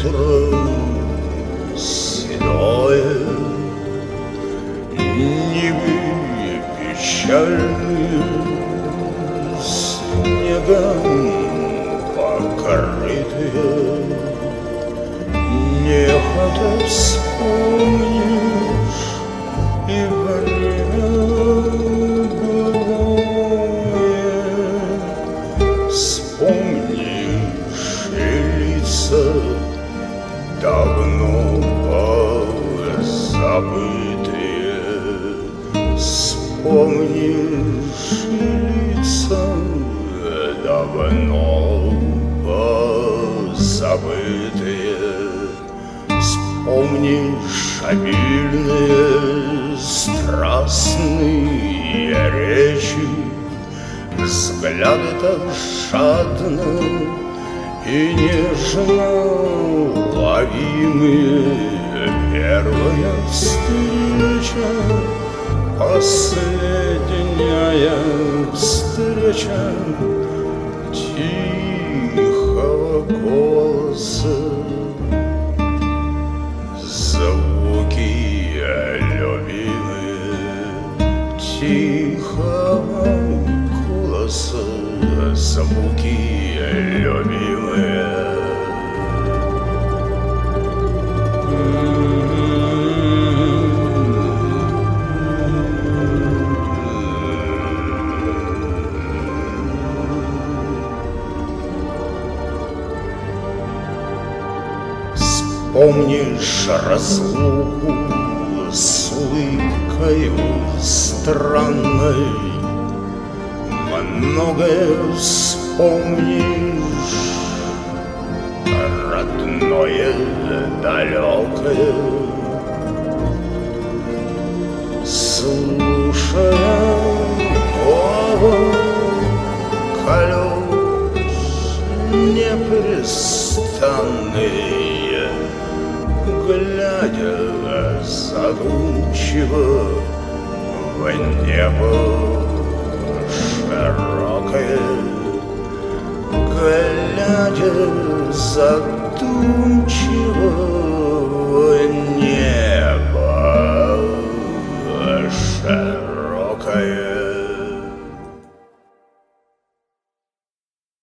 утро седое, нивы печальные, снегом покрытые. Нехотя вспомнишь и время былое, вспомнишь и лица давно позабытые, вспомнишь и лица давно позабытые, вспомнишь обильные страстные речи, взгляды так жадно и нежно ловимые. Первая встреча, последняя встреча тихого голоса, звуки любимые тихого голоса, звуки любимые. Помнишь разлуку с улыбкою странной, многое вспомнишь, родное, далекое, слушая говор колес непрестанные, глядя задумчиво в небо широкое, глядя задумчиво в небо широкое.